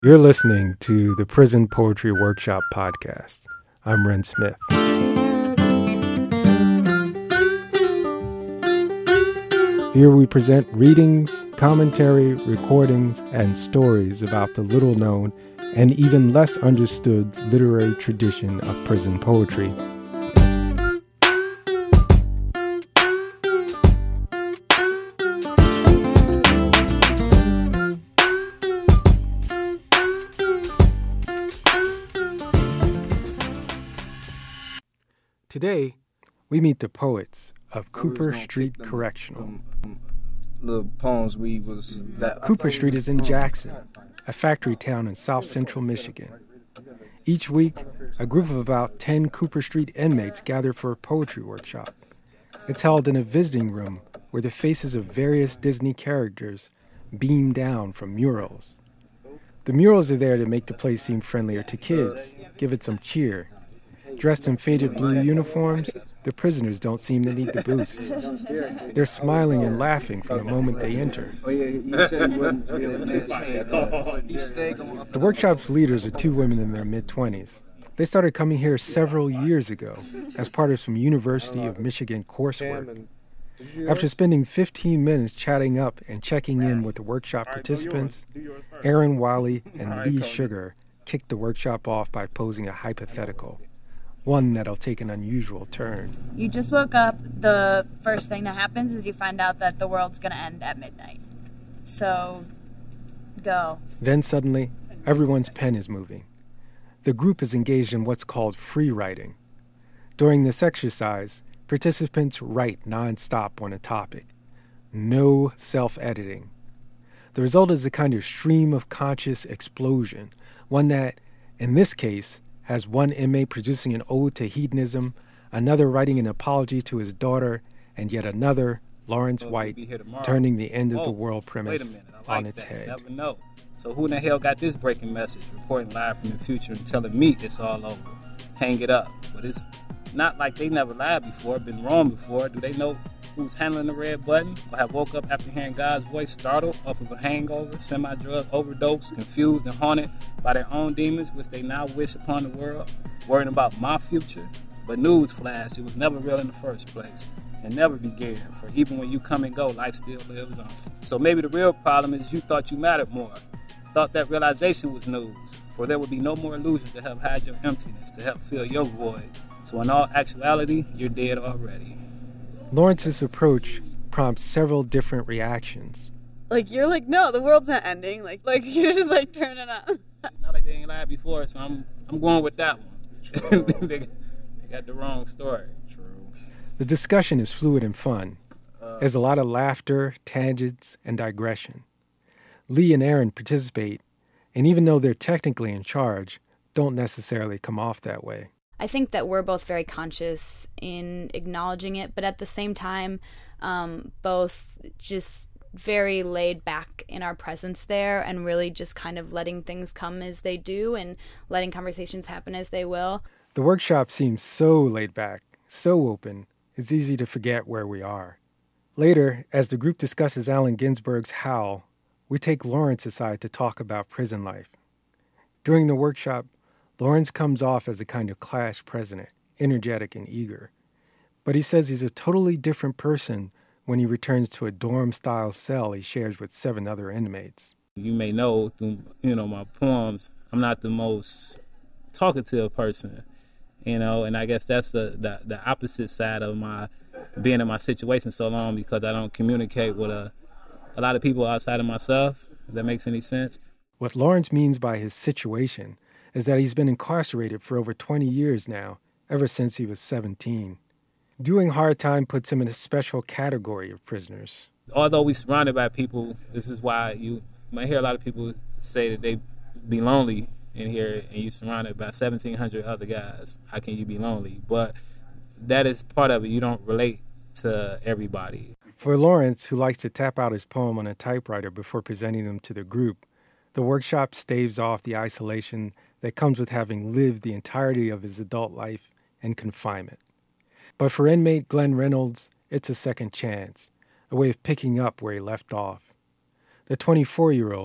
You're listening to the Prison Poetry Workshop podcast. I'm Ren Smith. Here we present readings, commentary, recordings, and stories about the little-known and even less understood literary tradition of prison poetry. Today, we meet the poets of Cooper Street Correctional. Little poems Cooper Street is in Jackson, a factory town in south central Michigan. Each week, a group of about 10 Cooper Street inmates gather for a poetry workshop. It's held in a visiting room where the faces of various Disney characters beam down from murals. The murals are there to make the place seem friendlier to kids, give it some cheer. Dressed in faded blue uniforms, the prisoners don't seem to need the boost. They're smiling and laughing from the moment they enter. The workshop's leaders are two women in their mid-20s. They started coming here several years ago as part of some University of Michigan coursework. After spending 15 minutes chatting up and checking in with the workshop participants, Aaron Wiley and Lee Sugar kicked the workshop off by posing a hypothetical. One that'll take an unusual turn. You just woke up. The first thing that happens is you find out that the world's going to end at midnight. So, go. Then suddenly, everyone's pen is moving. The group is engaged in what's called free writing. During this exercise, participants write nonstop on a topic. No self-editing. The result is a kind of stream of conscious explosion, one that, in this case, has one inmate producing an ode to hedonism, another writing an apology to his daughter, and yet another, Lawrence White, turning the end of the world premise on its head. Never know. So who in the hell got this breaking message, reporting live from the future and telling me it's all over? Hang it up. But it's not like they never lied before, been wrong before. Do they know who's handling the red button, or have woke up after hearing God's voice, startled off of a hangover, semi-drug overdose, confused and haunted by their own demons, which they now wish upon the world, worrying about my future? But newsflash, it was never real in the first place, and never began, for even when you come and go, life still lives on. So maybe the real problem is you thought you mattered more, thought that realization was news, for there would be no more illusions to help hide your emptiness, to help fill your void. So in all actuality, you're dead already. Lawrence's approach prompts several different reactions. You're like, no, the world's not ending. Like you're just turning up. It's not like they ain't lied before, so I'm going with that one. they got the wrong story. True. The discussion is fluid and fun. There's a lot of laughter, tangents, and digression. Lee and Aaron participate, and even though they're technically in charge, don't necessarily come off that way. I think that we're both very conscious in acknowledging it, but at the same time, both just very laid back in our presence there and really just kind of letting things come as they do and letting conversations happen as they will. The workshop seems so laid back, so open, it's easy to forget where we are. Later, as the group discusses Allen Ginsberg's Howl, we take Lawrence aside to talk about prison life. During the workshop, Lawrence comes off as a kind of class president, energetic and eager. But he says he's a totally different person when he returns to a dorm-style cell he shares with 7 other inmates. You may know through, my poems, I'm not the most talkative person, and I guess that's the opposite side of my being in my situation so long, because I don't communicate with a lot of people outside of myself, if that makes any sense. What Lawrence means by his situation is that he's been incarcerated for over 20 years now, ever since he was 17. Doing hard time puts him in a special category of prisoners. Although we're surrounded by people, this is why you might hear a lot of people say that they be lonely in here, and you're surrounded by 1,700 other guys. How can you be lonely? But that is part of it. You don't relate to everybody. For Lawrence, who likes to tap out his poem on a typewriter before presenting them to the group, the workshop staves off the isolation that comes with having lived the entirety of his adult life in confinement. But for inmate Glenn Reynolds, it's a second chance, a way of picking up where he left off. The 24-year-old,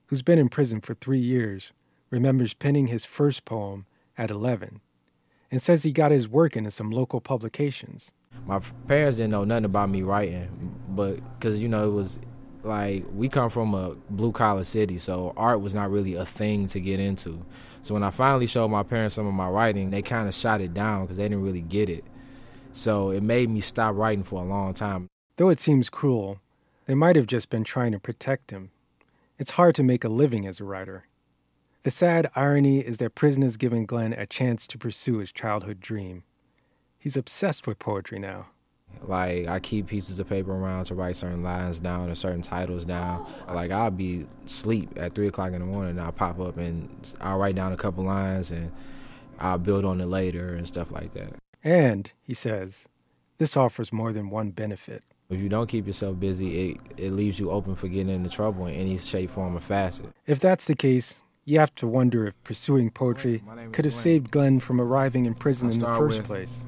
who's been in prison for 3 years, remembers penning his first poem at 11 and says he got his work into some local publications. My parents didn't know nothing about me writing, but because, it was like we come from a blue-collar city, so art was not really a thing to get into. So when I finally showed my parents some of my writing, they kind of shot it down because they didn't really get it. So it made me stop writing for a long time. Though it seems cruel, they might have just been trying to protect him. It's hard to make a living as a writer. The sad irony is that prison has given Glenn a chance to pursue his childhood dream. He's obsessed with poetry now. Like, I keep pieces of paper around to write certain lines down or certain titles down. Like, I'll be asleep at 3 o'clock in the morning and I'll pop up and I'll write down a couple lines and I'll build on it later and stuff like that. And, he says, this offers more than one benefit. If you don't keep yourself busy, it leaves you open for getting into trouble in any shape, form, or facet. If that's the case, you have to wonder if pursuing poetry could have saved Glenn from arriving in prison in the first place.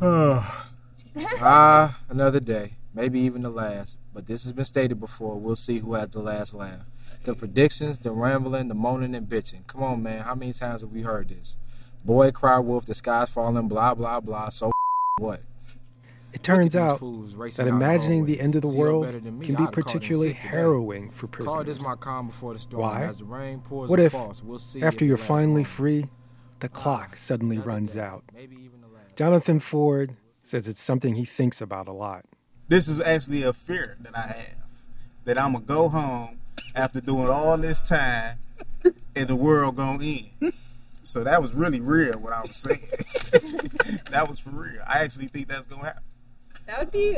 Another day, maybe even the last. But this has been stated before. We'll see who has the last laugh. The predictions, the rambling, the moaning and bitching. Come on, man. How many times have we heard this? Boy, cry wolf, the sky's falling, blah, blah, blah. So what? It turns out that imagining the end of the world can be particularly harrowing for prisoners. Why? What if, after you're finally free, the clock suddenly runs out? Jonathan Ford says it's something he thinks about a lot. This is actually a fear that I have, that I'm going to go home after doing all this time and the world gonna end. So that was really real, what I was saying. That was for real. I actually think that's going to happen. That would be...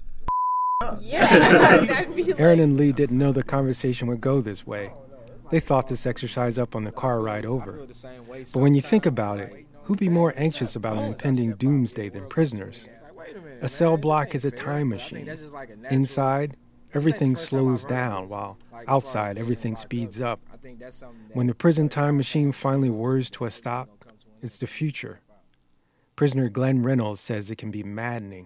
Yeah. That'd be Aaron and Lee didn't know the conversation would go this way. They thought this exercise up on the car ride over. But when you think about it, who'd be more anxious about an impending doomsday than prisoners? A cell block is a time machine. Inside, everything slows down, while outside, everything speeds up. When the prison time machine finally whirs to a stop, it's the future. Prisoner Glenn Reynolds says it can be maddening.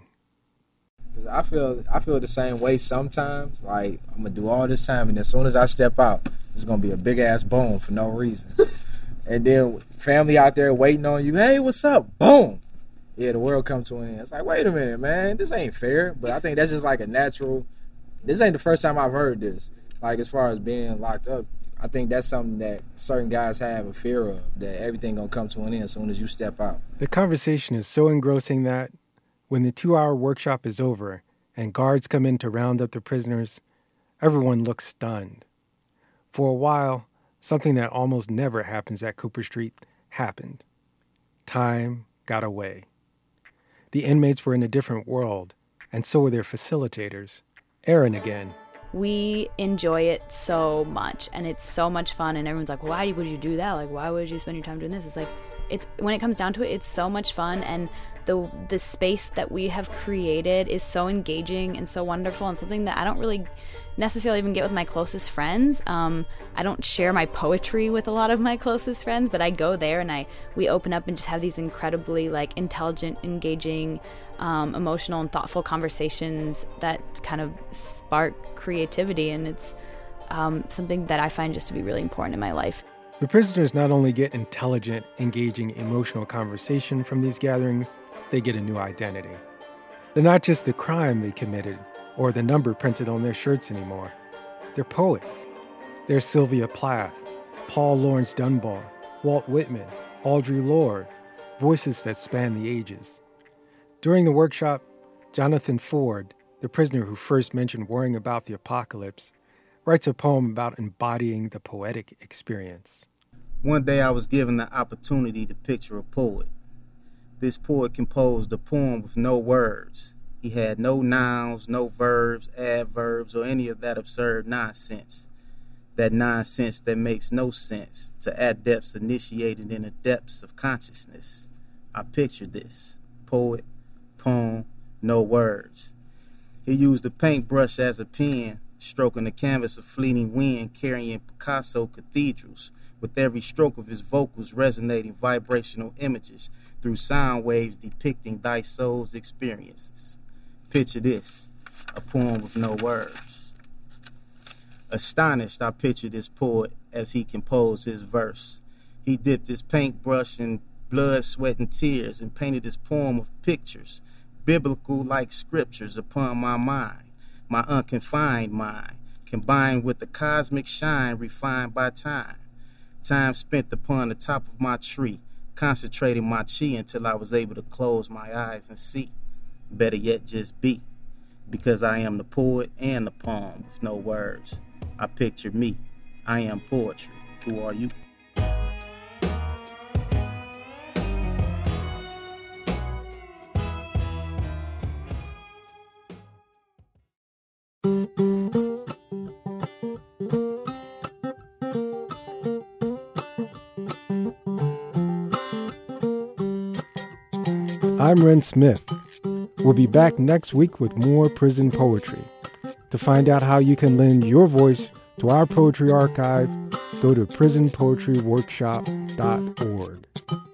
I feel the same way sometimes. Like, I'm going to do all this time, and as soon as I step out, it's going to be a big-ass boom for no reason. And then family out there waiting on you. Hey, what's up? Boom. Yeah, the world comes to an end. It's like, wait a minute, man. This ain't fair. But I think that's just like a natural... This ain't the first time I've heard this. Like, as far as being locked up, I think that's something that certain guys have a fear of, that everything going to come to an end as soon as you step out. The conversation is so engrossing that when the 2-hour workshop is over and guards come in to round up the prisoners, everyone looks stunned. For a while, something that almost never happens at Cooper Street happened. Time got away. The inmates were in a different world, and so were their facilitators. Aaron again. We enjoy it so much, and it's so much fun, and everyone's like, why would you do that? Like, why would you spend your time doing this? It's like, when it comes down to it, it's so much fun, and the space that we have created is so engaging and so wonderful, and something that I don't really necessarily even get with my closest friends. I don't share my poetry with a lot of my closest friends, but I go there and we open up and just have these incredibly intelligent, engaging, emotional and thoughtful conversations that kind of spark creativity, and it's something that I find just to be really important in my life. The prisoners not only get intelligent, engaging, emotional conversation from these gatherings, they get a new identity. They're not just the crime they committed or the number printed on their shirts anymore. They're poets. They're Sylvia Plath, Paul Laurence Dunbar, Walt Whitman, Audre Lorde, voices that span the ages. During the workshop, Jonathan Ford, the prisoner who first mentioned worrying about the apocalypse, writes a poem about embodying the poetic experience. One day I was given the opportunity to picture a poet. This poet composed a poem with no words. He had no nouns, no verbs, adverbs, or any of that absurd nonsense. That nonsense that makes no sense to adepts initiated in the depths of consciousness. I pictured this. Poet, poem, no words. He used a paintbrush as a pen, stroking the canvas of fleeting wind, carrying Picasso cathedrals, with every stroke of his vocals resonating vibrational images through sound waves depicting thy soul's experiences. Picture this, a poem with no words. Astonished, I pictured this poet as he composed his verse. He dipped his paintbrush in blood, sweat, and tears and painted his poem of pictures, biblical like scriptures upon my mind, my unconfined mind, combined with the cosmic shine refined by time. Time spent upon the top of my tree, concentrating my chi until I was able to close my eyes and see. Better yet, just be. Because I am the poet and the poem with no words. I picture me. I am poetry. Who are you? I'm Ren Smith. We'll be back next week with more prison poetry. To find out how you can lend your voice to our poetry archive, go to prisonpoetryworkshop.org.